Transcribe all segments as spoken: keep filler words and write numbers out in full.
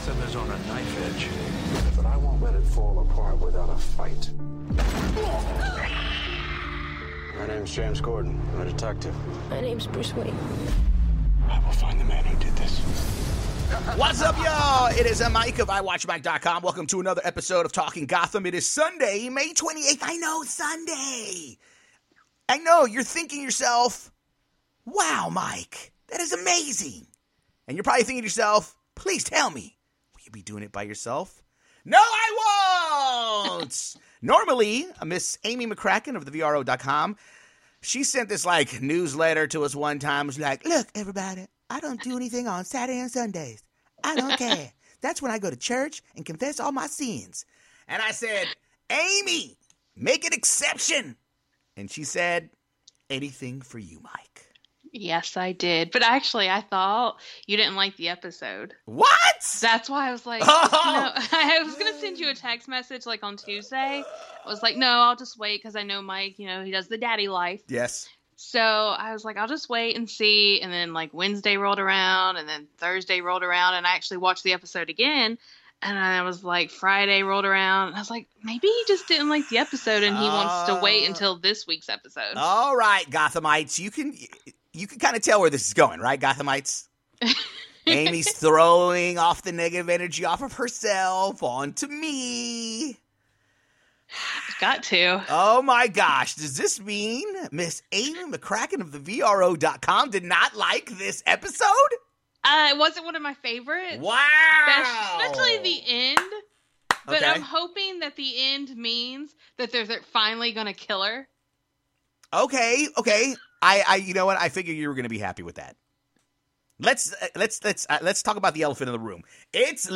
Gotham is on a knife edge. But I won't let it fall apart without a fight. My name's James Gordon. I'm a detective. My name's Bruce Wayne. I will find the man who did this. What's up, y'all? It is Mike of I Watch Mike dot com. Welcome to another episode of Talking Gotham. It is Sunday, May twenty-eighth. I know, Sunday. I know, you're thinking to yourself, wow, Mike, that is amazing. And you're probably thinking to yourself, please tell me, will you be doing it by yourself? No, I won't! Normally, Miss Amy McCracken of the V R O dot com, she sent this, like, newsletter to us one time. It was like, look, everybody, I don't do anything on Saturday and Sundays. I don't care. That's when I go to church and confess all my sins. And I said, Amy, make an exception. And she said, anything for you, Mike. Yes, I did. But actually, I thought you didn't like the episode. What? That's why I was like, Oh! no. I was going to send you a text message like on Tuesday. I was like, no, I'll just wait because I know Mike, you know, he does the daddy life. Yes. So I was like, I'll just wait and see. And then like Wednesday rolled around and then Thursday rolled around and I actually watched the episode again. And I was like, Friday rolled around. And I was like, maybe he just didn't like the episode and he uh, wants to wait until this week's episode. All right, Gothamites. You can you can kind of tell where this is going, right, Gothamites? Amy's throwing off the negative energy off of herself onto me. Got to. Oh, my gosh. Does this mean Miss Amy McCracken of the V R O dot com did not like this episode? Uh, it wasn't one of my favorites. Wow. Especially the end. But Okay. I'm hoping that the end means that they're, they're finally going to kill her. Okay, okay. I, I, you know what? I figured you were going to be happy with that. Let's uh, let's let's uh, let's talk about the elephant in the room. It's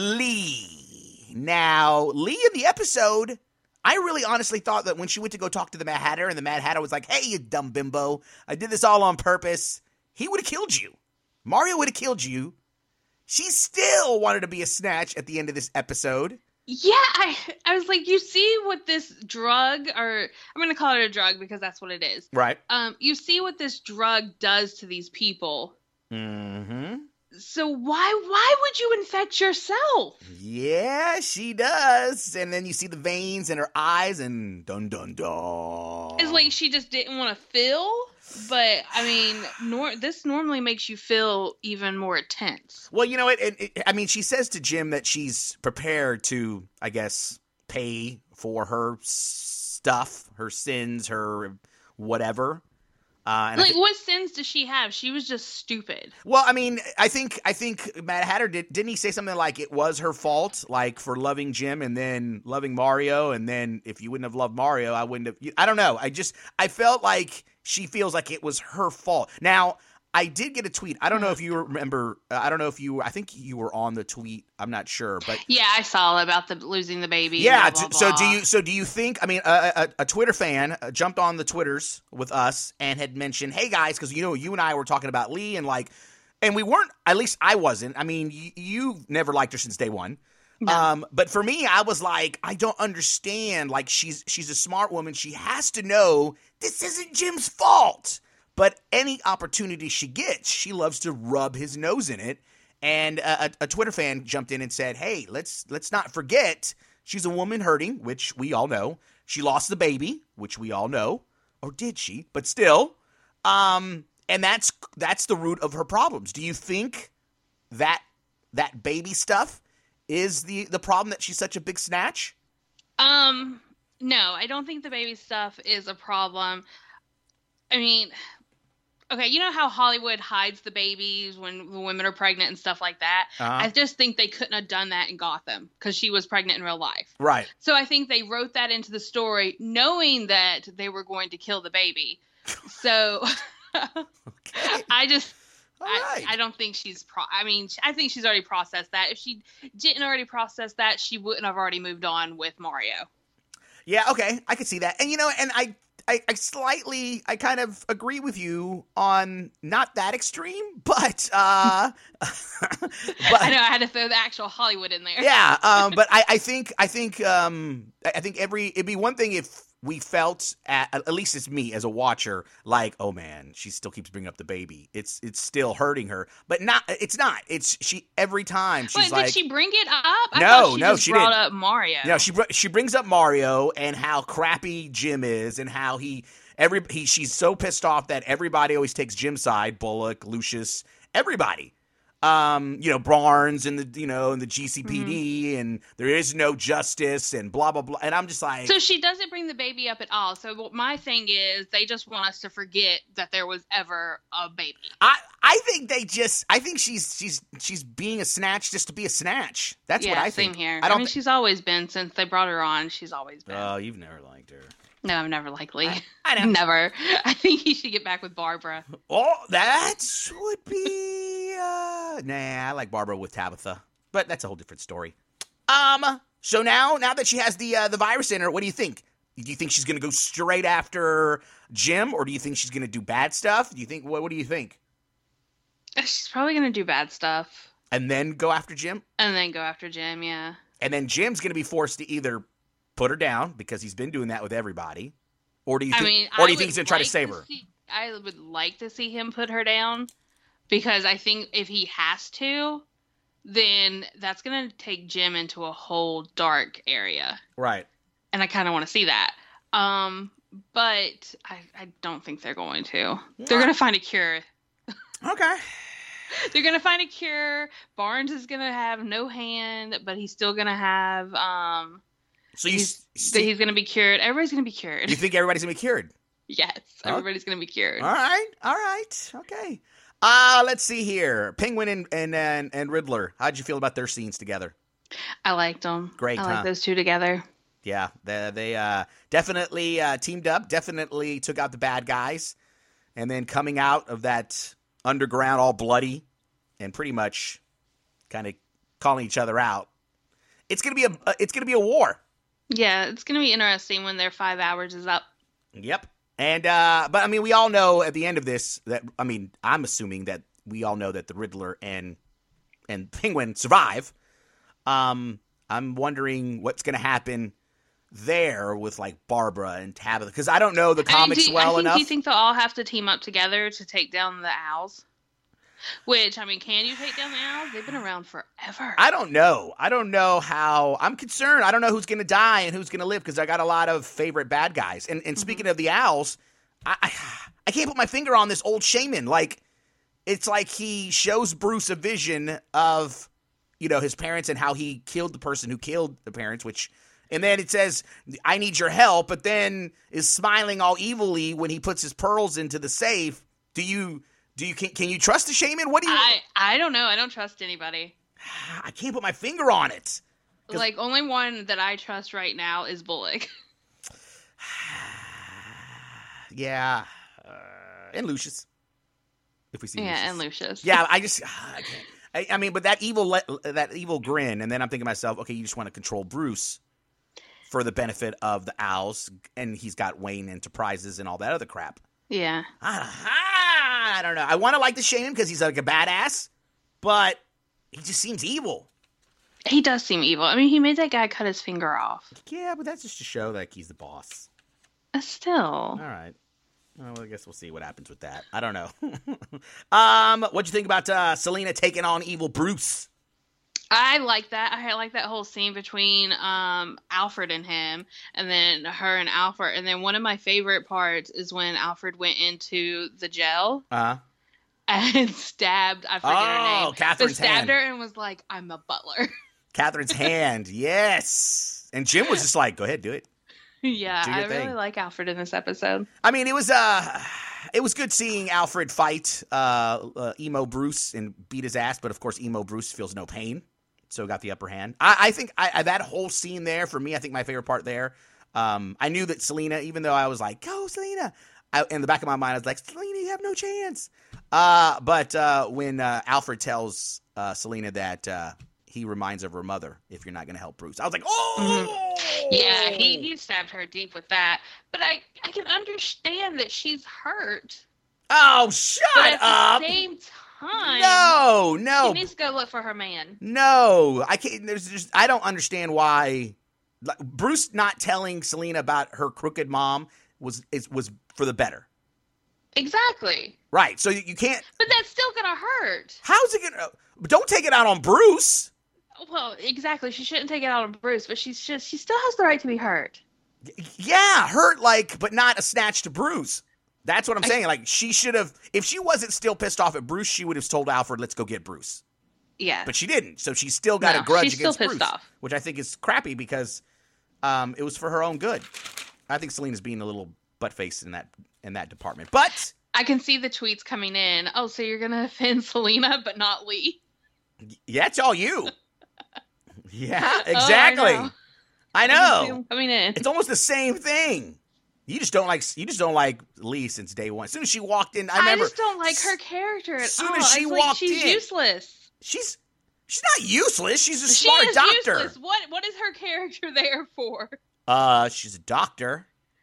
Lee. Now, Lee in the episode, I really honestly thought that when she went to go talk to the Mad Hatter, and the Mad Hatter was like, "Hey, you dumb bimbo, I did this all on purpose," he would have killed you. Mario would have killed you. She still wanted to be a snatch at the end of this episode. Yeah, I I was like, you see what this drug, or I'm going to call it a drug because that's what it is. Right. Um, you see what this drug does to these people. Mm-hmm. So why why would you infect yourself? Yeah, she does. And then you see the veins in her eyes and dun dun dun. It's like she just didn't want to feel. But, I mean, nor- this normally makes you feel even more tense. Well, you know what? It, it, I mean, she says to Jim that she's prepared to, I guess, pay for her stuff, her sins, her whatever. Uh, and like, th- what sins does she have? She was just stupid. Well, I mean, I think I think Mad Hatter did. Didn't he say something like it was her fault, like for loving Jim and then loving Mario, and then if you wouldn't have loved Mario, I wouldn't have. I don't know. I just I felt like she feels like it was her fault. Now, I did get a tweet. I don't know if you remember. Uh, I don't know if you. I think you were on the tweet. I'm not sure, but yeah, I saw about the losing the baby. Yeah. Blah, blah, so blah. do you? So do you think? I mean, a, a, a Twitter fan jumped on the Twitters with us and had mentioned, "Hey guys," because you know you and I were talking about Lee and like, and we weren't. At least I wasn't. I mean, you, you've never liked her since day one. No. Um, but for me, I was like, I don't understand. Like, she's she's a smart woman. She has to know this isn't Jim's fault. But any opportunity she gets, she loves to rub his nose in it. And a, a, a Twitter fan jumped in and said, "Hey, let's let's not forget she's a woman hurting, which we all know. She lost the baby, which we all know, or did she? But still, um, and that's that's the root of her problems. Do you think that that baby stuff is the the problem, that she's such a big snatch?" Um, no, I don't think the baby stuff is a problem. I mean, okay, you know how Hollywood hides the babies when the women are pregnant and stuff like that? Uh-huh. I just think they couldn't have done that in Gotham because she was pregnant in real life. Right. So I think they wrote that into the story knowing that they were going to kill the baby. So Okay. I just... All I, right. I don't think she's pro- I mean, I think she's already processed that. If she didn't already process that, she wouldn't have already moved on with Mario. Yeah, okay, I could see that. And you know, and I, I, I slightly, I kind of agree with you on not that extreme, but, uh, but I know I had to throw the actual Hollywood in there. yeah, um, but I, I think, I think, um, I think every, it'd be one thing if we felt, at, at least it's me as a watcher, like, oh man, she still keeps bringing up the baby. It's it's still hurting her, but not. It's not. It's she every time she's Wait, like, did she bring it up? I no, thought she no, just she brought didn't. up Mario. No, she br- she brings up Mario and how crappy Jim is, and how he every he she's so pissed off that everybody always takes Jim's side. Bullock, Lucius, everybody. Um, you know, Barnes and the, you know, and the G C P D, mm-hmm. and there is no justice and blah, blah, blah. And I'm just like. So she doesn't bring the baby up at all. So my thing is they just want us to forget that there was ever a baby. I, I think they just, I think she's, she's, she's being a snatch just to be a snatch. That's yeah, what I think. Same here. I, don't I mean, th- she's always been, since they brought her on, she's always been. Oh, you've never liked her. No, I've never liked Lee. I, I know. Never. I think he should get back with Barbara. Oh, that would be, uh, nah, I like Barbara with Tabitha, but that's a whole different story. Um, so now, now that she has the, uh, the virus in her, what do you think? Do you think she's going to go straight after Jim, or do you think she's going to do bad stuff? Do you think, what, what do you think? She's probably going to do bad stuff. And then go after Jim? And then go after Jim, yeah. And then Jim's going to be forced to either put her down because he's been doing that with everybody, or do you think, I mean, or do I you think he's going to try to save her? See, I would like to see him put her down, because I think if he has to, then that's going to take Jim into a whole dark area. Right. And I kind of want to see that. Um, but I, I don't think they're going to. They're going to find a cure. Okay. They're going to find a cure. Barnes is going to have no hand, but he's still going to have, um, so you he's, see, he's going to be cured. Everybody's going to be cured. You think everybody's going to be cured? Yes. Everybody's going to be cured. All right. All right. Okay. Uh, let's see here. Penguin and, and, and, and Riddler. How'd you feel about their scenes together? I liked them. Great, I huh? like those two together. Yeah. They, they uh, definitely uh, teamed up, definitely took out the bad guys. And then coming out of that underground all bloody and pretty much kind of calling each other out. It's going to be a, it's going to be a war. Yeah, it's going to be interesting when their five hours is up. Yep. And, uh, but I mean, we all know at the end of this that, I mean, I'm assuming that we all know that the Riddler and, and Penguin survive. Um, I'm wondering what's going to happen there with like Barbara and Tabitha, because I don't know the comics I mean, do, well I think, enough. Do you think they'll all have to team up together to take down the owls? Which, I mean, can you take down the owls? They've been around forever. I don't know. I don't know how. I'm concerned. I don't know who's going to die and who's going to live, because I got a lot of favorite bad guys. And, and mm-hmm. speaking of the owls, I, I I can't put my finger on this old shaman. Like, it's like he shows Bruce a vision of, you know, his parents and how he killed the person who killed the parents, which, and then it says, I need your help, but then is smiling all evilly when he puts his pearls into the safe. Do you... Do you can, can you trust the shaman? What do you? I I don't know. I don't trust anybody. I can't put my finger on it. Like, only one that I trust right now is Bullock. Yeah, uh, and Lucius. If we see, yeah, Lucius. and Lucius. Yeah, I just I can't. I, I mean, but that evil le- that evil grin, and then I'm thinking to myself, okay, you just want to control Bruce for the benefit of the owls, and he's got Wayne Enterprises and all that other crap. Yeah. I, I don't know. I want to like the shaman because he's like a badass, but he just seems evil. He does seem evil. I mean, he made that guy cut his finger off. Yeah, but that's just to show like he's the boss. Uh, still. All right. Well, I guess we'll see what happens with that. I don't know. um, what'd you think about uh, Selena taking on evil Bruce? I like that. I like that whole scene between um, Alfred and him, and then her and Alfred. And then one of my favorite parts is when Alfred went into the jail uh-huh. and stabbed, I forget oh, her name, Catherine's but stabbed hand. her and was like, I'm a butler. Catherine's hand, yes. And Jim was just like, go ahead, do it. Yeah, do your I thing. really like Alfred in this episode. I mean, it was uh, it was good seeing Alfred fight uh, uh, emo Bruce and beat his ass, but of course, emo Bruce feels no pain. So got the upper hand. I, I think I, I, that whole scene there, for me, I think my favorite part there, um, I knew that Selena, even though I was like, go Selena, I, in the back of my mind, I was like, Selena, you have no chance. Uh, but uh, when uh, Alfred tells uh, Selena that uh, he reminds of her mother, if you're not going to help Bruce, I was like, oh! Mm-hmm. Yeah, he, he stabbed her deep with that. But I, I can understand that she's hurt. Oh, shut but at up! the same time, No, no. She needs to go look for her man. No, I can't. There's just I don't understand why like, Bruce not telling Selena about her crooked mom was is, was for the better. Exactly. Right. So you, you can't. But that's still gonna hurt. How's it gonna? Don't take it out on Bruce. Well, exactly. She shouldn't take it out on Bruce, but she's just she still has the right to be hurt. Yeah, hurt like, but not a snatch to Bruce. That's what I'm saying. Like, she should have, if she wasn't still pissed off at Bruce, she would have told Alfred, let's go get Bruce. Yeah. But she didn't. So she's still got No, a grudge she's still against pissed Bruce. off. Which I think is crappy because um, it was for her own good. I think Selena's being a little butt-faced in that in that department. But I can see the tweets coming in. Oh, so you're going to offend Selena, but not Lee? yeah, it's all you. yeah, Oh, exactly. I know. I I can know. see 'em coming in. It's almost the same thing. You just don't like you just don't like Lee since day one. As soon as she walked in, I I, remember. just don't like her character at all. As soon as she It's like walked she's in- useless. She's she's not useless. She's a She smart is doctor. useless. What what is her character there for? Uh, she's a doctor.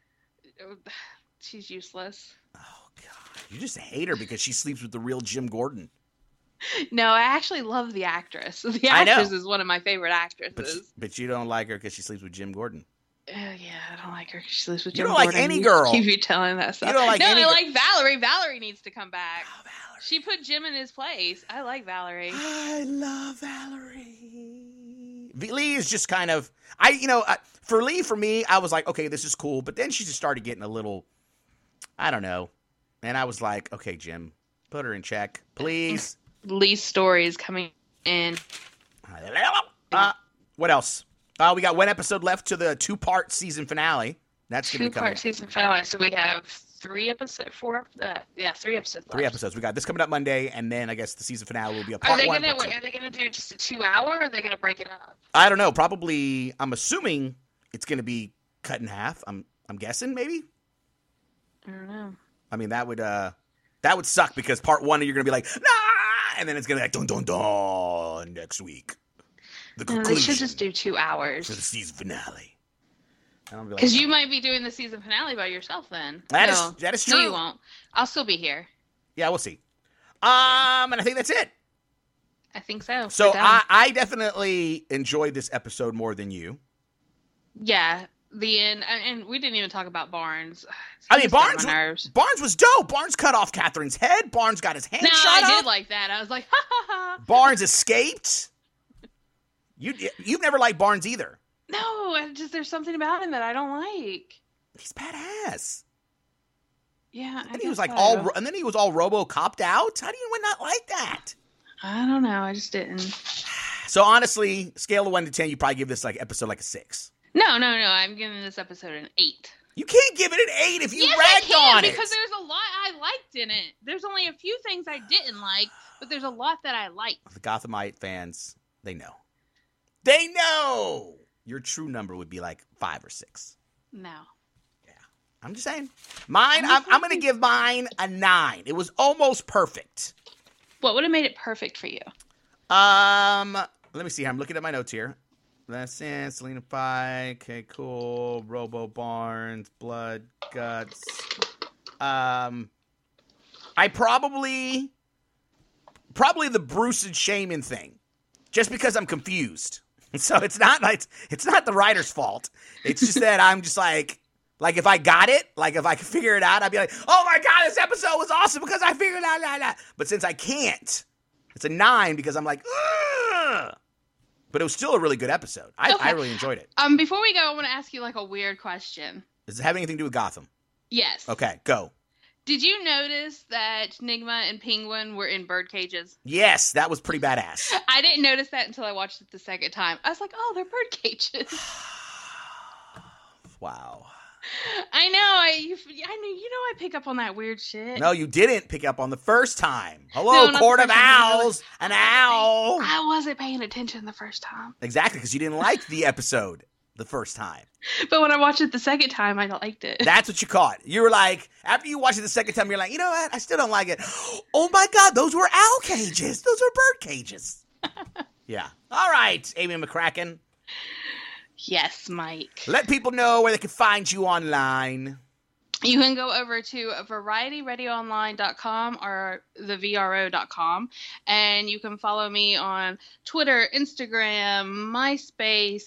She's useless. Oh God, you just hate her because she sleeps with the real Jim Gordon. No, I actually love the actress. The I know. actress is one of my favorite actresses. But she, but you don't like her because she sleeps with Jim Gordon. Uh, yeah, I don't like her. She sleeps with You Jim don't like Gordon. any You girl. Keep you telling that stuff. You don't like no, any I gir- like Valerie. Valerie needs to come back. Oh, Valerie. She put Jim in his place. I like Valerie. I love Valerie. V- Lee is just kind of I you know I, for Lee for me I was like okay this is cool, but then she just started getting a little I don't know, and I was like okay Jim, put her in check please. Lee's story is coming in. Uh, what else? Uh, we got one episode left to the two-part season finale. That's going to be coming. Two-part season finale. So we have three episodes, four, uh, yeah, three episodes. Three left. episodes. We got this coming up Monday, and then I guess the season finale will be a Are part they one. gonna? part two. Are they gonna do just a two-hour? Or are they gonna break it up? I don't know. Probably. I'm assuming it's going to be cut in half. I'm. I'm guessing maybe. I don't know. I mean that would. uh That would suck because part one you're going to be like nah, and then it's going to be like dun dun dun next week. The No, conclusion they should just do two for the hours. season finale. And I'll be like, Because you might be doing the season finale by yourself then. That no, is- that is No, true. you won't. I'll still be here. yeah, we'll see. Um, and I think that's it. I think so. So We're done. I, I definitely enjoyed this episode more than you. yeah, the end, and and we didn't even talk about Barnes. I mean, He's getting Barnes. my nerves. Barnes was dope. Barnes cut off Catherine's head. Barnes got his hand No, shot I off. did like that. I was like, ha ha ha. Barnes escaped. You you've never liked Barnes either. No, I just there's something about him that I don't like. He's badass. Yeah, I And he was guess like so. all, ro- and then he was all Robo-copped out. How do you not like that? I don't know. I just didn't. So honestly, scale of one to ten, you probably give this like episode like a six. No, no, no. I'm giving this episode an eight. You can't give it an eight if you yes, I ragged can on it. because there's a lot I liked in it. There's only a few things I didn't like, but there's a lot that I liked. The Gothamite fans, they know. They know. Your true number would be like five or six. No. I'm just saying. Mine, I'm, I'm going to give mine a nine. It was almost perfect. What would have made it perfect for you? Um, let me see here. I'm looking at my notes here. That's it. Selena Pike. Okay, cool. Robo Barnes. Blood. Guts. Um, I probably, probably the Bruce and Shaman thing. Just because I'm confused. So it's not like, it's not the writer's fault. It's just that I'm just like, like if I got it, like if I could figure it out, I'd be like, oh my God, this episode was awesome because I figured out that. But since I can't, it's a nine because I'm like, ugh. But it was still a really good episode. I, Okay. I really enjoyed it. Um, before we go, I want to ask you like a weird question. Does it have anything to do with Gotham? Yes. Okay, go. Did you notice that Nigma and Penguin were in bird cages? Yes, that was pretty badass. I didn't notice that until I watched it the second time. I was like, oh, they're bird cages. Wow. I know. I you, I knew. You know, I pick up on that weird shit. No, you didn't pick up on the first time. Hello, No, not the Court of first time. Owls. An owl. I wasn't paying attention the first time, Exactly, because you didn't like the episode the first time. but when I watched it the second time, I liked it. That's what you caught. You were like, after you watched it the second time, you're like, you know what? I still don't like it. Oh my God, those were owl cages. Those are bird cages. Yeah. All right, Amy McCracken. Yes, Mike. Let people know where they can find you online. You can go over to variety radio online dot com or the V R O dot com, and you can follow me on Twitter, Instagram, MySpace,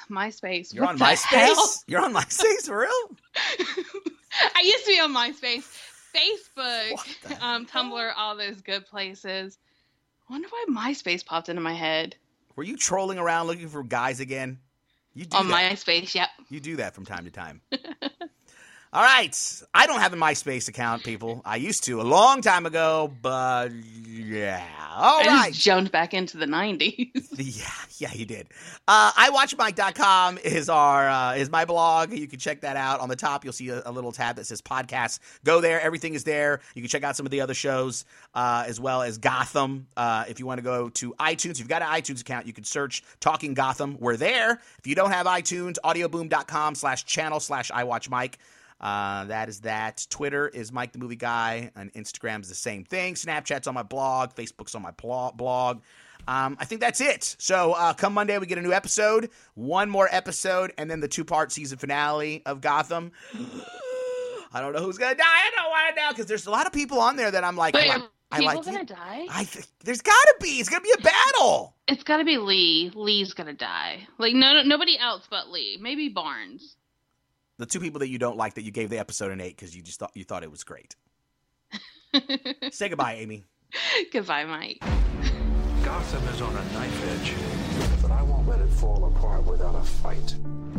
MySpace. You're What on the MySpace? hell? You're on MySpace for real? I used to be on MySpace, Facebook, What the um, Tumblr, all those good places. I wonder why MySpace popped into my head. Were you trolling around looking for guys again? You do On that. MySpace, yep. You do that from time to time. All right. I don't have a MySpace account, people. I used to a long time ago, but yeah. All I right. just jumped back into the nineties. Yeah, yeah, you did. Uh, I watch mike dot com is our uh, is my blog. You can check that out. On the top, you'll see a, a little tab that says podcasts. Go there. Everything is there. You can check out some of the other shows uh, as well as Gotham. Uh, if you want to go to iTunes, if you've got an iTunes account, you can search Talking Gotham. We're there. If you don't have iTunes, audioboom.com slash channel slash I watch Mike. Uh, that is that. Twitter is Mike the Movie Guy, and Instagram is the same thing. Snapchat's on my blog. Facebook's on my pl- blog. Um, I think that's it. So uh, come Monday, we get a new episode, one more episode, and then the two-part season finale of Gotham. I don't know who's gonna die. I don't want to know because there's a lot of people on there that I'm like, Wait, I, are I people like. gonna die? I th- there's gotta be. It's gonna be a battle. It's gotta be Lee. Lee's gonna die. Like, no, no nobody else but Lee. Maybe Barnes. The two people that you don't like that you gave the episode an eight because you just thought you thought it was great. Say goodbye, Amy. Goodbye, Mike. Gotham is on a knife edge, but I won't let it fall apart without a fight.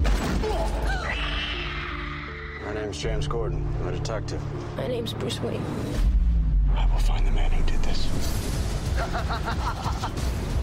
My name's James Gordon. I'm a detective. My name's Bruce Wayne. I will find the man who did this.